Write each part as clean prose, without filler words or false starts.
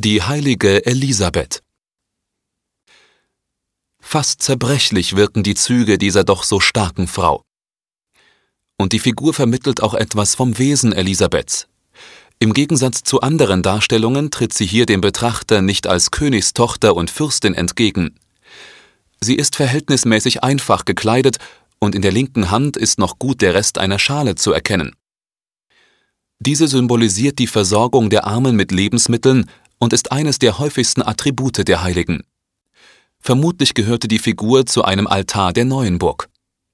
Die heilige Elisabeth. Fast zerbrechlich wirken die Züge dieser doch so starken Frau. Und die Figur vermittelt auch etwas vom Wesen Elisabeths. Im Gegensatz zu anderen Darstellungen tritt sie hier dem Betrachter nicht als Königstochter und Fürstin entgegen. Sie ist verhältnismäßig einfach gekleidet und in der linken Hand ist noch gut der Rest einer Schale zu erkennen. Diese symbolisiert die Versorgung der Armen mit Lebensmitteln und ist eines der häufigsten Attribute der Heiligen. Vermutlich gehörte die Figur zu einem Altar der Neuenburg.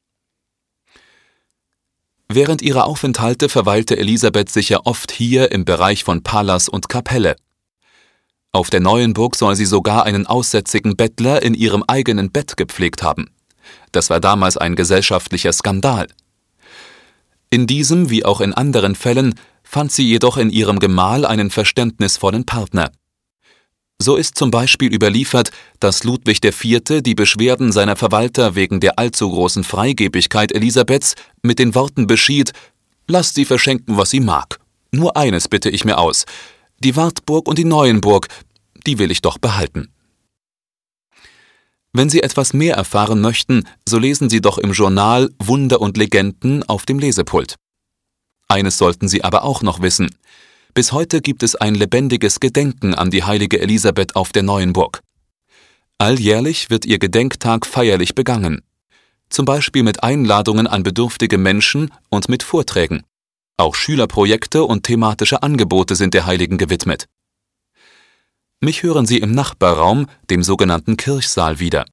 Während ihrer Aufenthalte verweilte Elisabeth sicher oft hier im Bereich von Palas und Kapelle. Auf der Neuenburg soll sie sogar einen aussätzigen Bettler in ihrem eigenen Bett gepflegt haben. Das war damals ein gesellschaftlicher Skandal. In diesem wie auch in anderen Fällen fand sie jedoch in ihrem Gemahl einen verständnisvollen Partner. So ist zum Beispiel überliefert, dass Ludwig IV. Die Beschwerden seiner Verwalter wegen der allzu großen Freigebigkeit Elisabeths mit den Worten beschied: »Lasst sie verschenken, was sie mag. Nur eines bitte ich mir aus: die Wartburg und die Neuenburg, die will ich doch behalten.« Wenn Sie etwas mehr erfahren möchten, so lesen Sie doch im Journal Wunder und Legenden auf dem Lesepult. Eines sollten Sie aber auch noch wissen: Bis heute gibt es ein lebendiges Gedenken an die heilige Elisabeth auf der Neuenburg. Alljährlich wird ihr Gedenktag feierlich begangen. Zum Beispiel mit Einladungen an bedürftige Menschen und mit Vorträgen. Auch Schülerprojekte und thematische Angebote sind der Heiligen gewidmet. Mich hören Sie im Nachbarraum, dem sogenannten Kirchsaal, wieder.